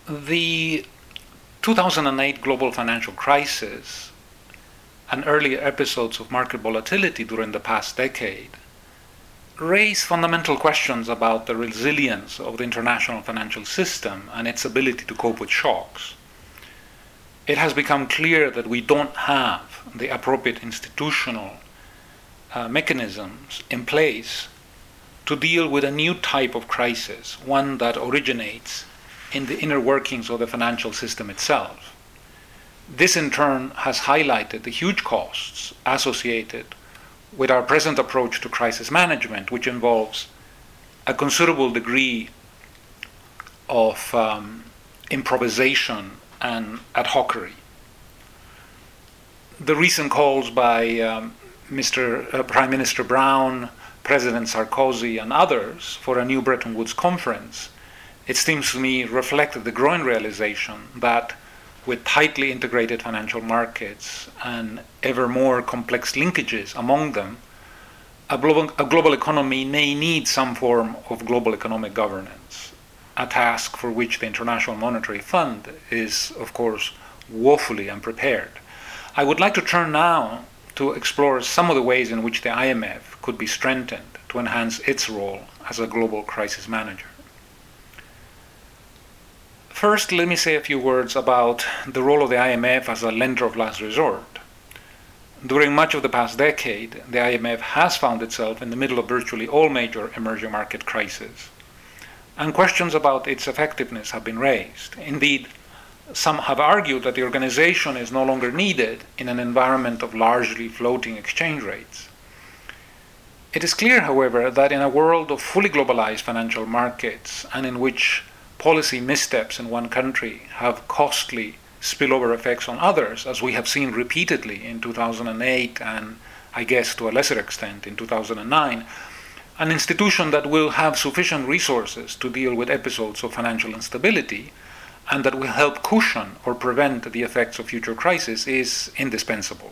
The 2008 global financial crisis and earlier episodes of market volatility during the past decade raise fundamental questions about the resilience of the international financial system and its ability to cope with shocks. It has become clear that we don't have the appropriate institutional mechanisms in place to deal with a new type of crisis, one that originates in the inner workings of the financial system itself. This in turn has highlighted the huge costs associated with our present approach to crisis management, which involves a considerable degree of improvisation and ad hocery. The recent calls by Prime Minister Brown, President Sarkozy, and others for a new Bretton Woods conference, it seems to me, reflected the growing realization that with tightly integrated financial markets and ever more complex linkages among them, a global economy may need some form of global economic governance, a task for which the International Monetary Fund is, of course, woefully unprepared. I would like to turn now to explore some of the ways in which the IMF could be strengthened to enhance its role as a global crisis manager. First, let me say a few words about the role of the IMF as a lender of last resort. During much of the past decade, the IMF has found itself in the middle of virtually all major emerging market crises, and questions about its effectiveness have been raised. Indeed, some have argued that the organization is no longer needed in an environment of largely floating exchange rates. It is clear, however, that in a world of fully globalized financial markets and in which policy missteps in one country have costly spillover effects on others, as we have seen repeatedly in 2008 and I guess to a lesser extent in 2009, an institution that will have sufficient resources to deal with episodes of financial instability and that will help cushion or prevent the effects of future crises is indispensable.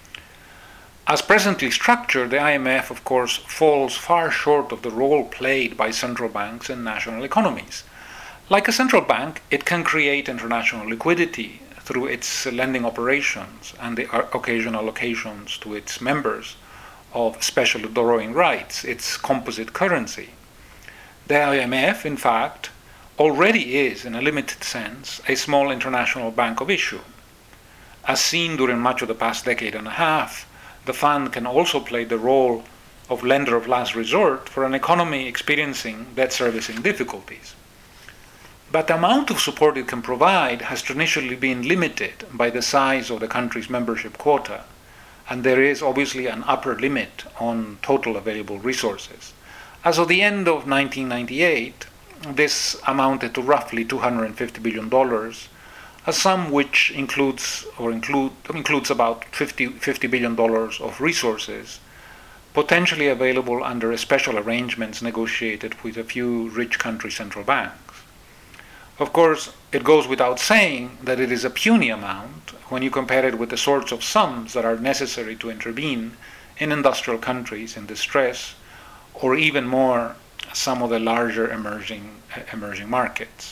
As presently structured, the IMF, of course, falls far short of the role played by central banks in national economies. Like a central bank, it can create international liquidity through its lending operations and the occasional allocations to its members of special borrowing rights, its composite currency. The IMF, in fact, already is, in a limited sense, a small international bank of issue. As seen during much of the past decade and a half, the fund can also play the role of lender of last resort for an economy experiencing debt servicing difficulties. But the amount of support it can provide has traditionally been limited by the size of the country's membership quota, and there is obviously an upper limit on total available resources. As of the end of 1998, this amounted to roughly $250 billion, a sum which includes about $50 billion of resources potentially available under special arrangements negotiated with a few rich country central banks. Of course, it goes without saying that it is a puny amount when you compare it with the sorts of sums that are necessary to intervene in industrial countries in distress, or even more, some of the larger emerging markets.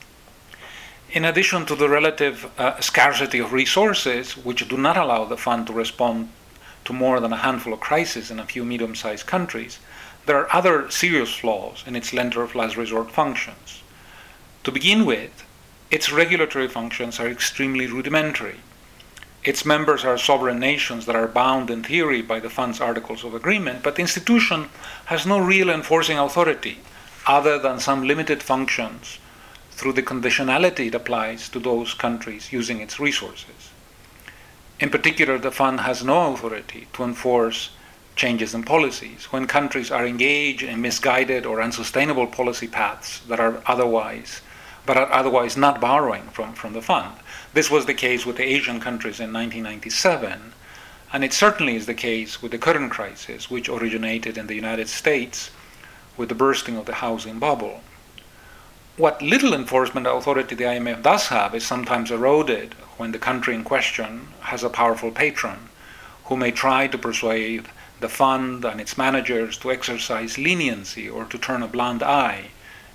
In addition to the relative scarcity of resources, which do not allow the fund to respond to more than a handful of crises in a few medium-sized countries, there are other serious flaws in its lender of last resort functions. To begin with, its regulatory functions are extremely rudimentary. Its members are sovereign nations that are bound in theory by the fund's articles of agreement, but the institution has no real enforcing authority other than some limited functions through the conditionality it applies to those countries using its resources. In particular, the fund has no authority to enforce changes in policies when countries are engaged in misguided or unsustainable policy paths that are otherwise not borrowing from the fund. This was the case with the Asian countries in 1997, and it certainly is the case with the current crisis, which originated in the United States with the bursting of the housing bubble. What little enforcement authority the IMF does have is sometimes eroded when the country in question has a powerful patron who may try to persuade the fund and its managers to exercise leniency or to turn a blind eye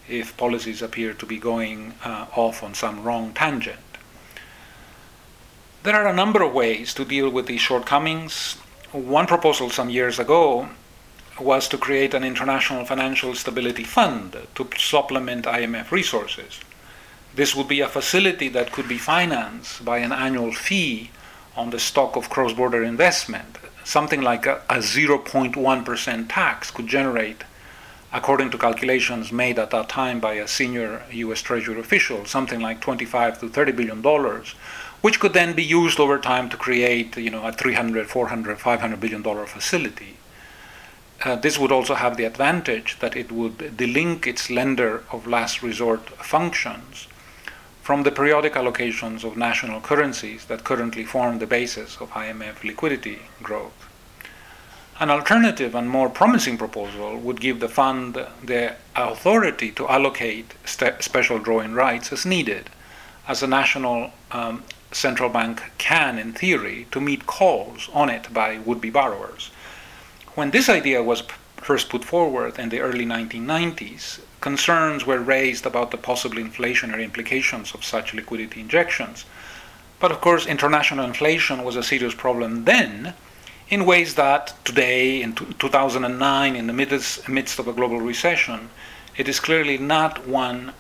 if policies appear to be going off on some wrong tangent. There are a number of ways to deal with these shortcomings. One proposal some years ago was to create an international financial stability fund to supplement IMF resources. This would be a facility that could be financed by an annual fee on the stock of cross-border investment. Something like a 0.1% tax could generate, according to calculations made at that time by a senior US Treasury official, something like $25 to $30 billion, which could then be used over time to create, a $300, $400, $500 billion facility. This would also have the advantage that it would delink its lender of last resort functions from the periodic allocations of national currencies that currently form the basis of IMF liquidity growth. An alternative and more promising proposal would give the fund the authority to allocate special drawing rights as needed, as a national central bank can, in theory, to meet calls on it by would-be borrowers. When this idea was first put forward in the early 1990s, concerns were raised about the possible inflationary implications of such liquidity injections. But of course, international inflation was a serious problem then, in ways that today, in 2009, in the midst of a global recession, it is clearly not one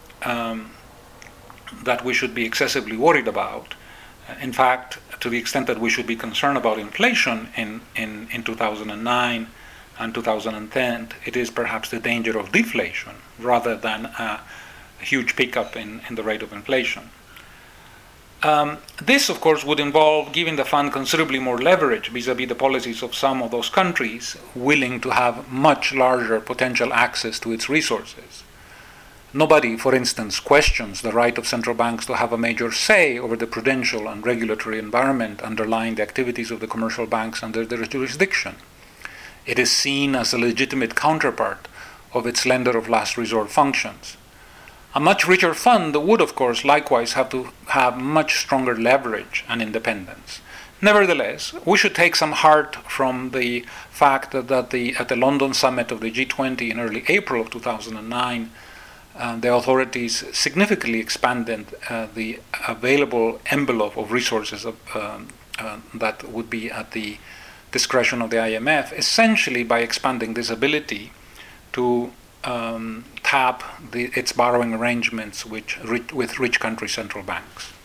that we should be excessively worried about. In fact, to the extent that we should be concerned about inflation in 2009 and 2010, it is perhaps the danger of deflation rather than a huge pickup in the rate of inflation. This, of course, would involve giving the fund considerably more leverage vis-à-vis the policies of some of those countries willing to have much larger potential access to its resources. Nobody, for instance, questions the right of central banks to have a major say over the prudential and regulatory environment underlying the activities of the commercial banks under their jurisdiction. It is seen as a legitimate counterpart of its lender of last resort functions. A much richer fund would, of course, likewise have to have much stronger leverage and independence. Nevertheless, we should take some heart from the fact that at the London summit of the G20 in early April of 2009, the authorities significantly expanded the available envelope of resources that would be at the discretion of the IMF, essentially by expanding this ability to tap its borrowing arrangements with rich country central banks.